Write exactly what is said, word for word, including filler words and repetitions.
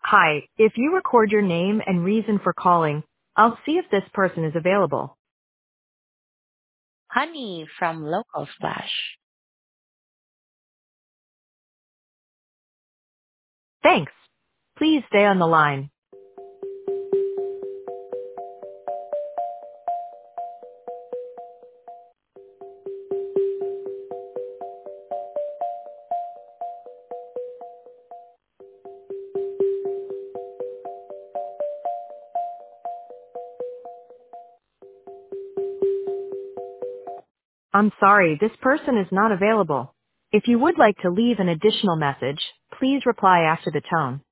Hi, if you record your name and reason for calling, I'll see if this person is available. Honey from Local Splash. Thanks. Please stay on the line. I'm sorry, this person is not available. If you would like to leave an additional message, please reply after the tone.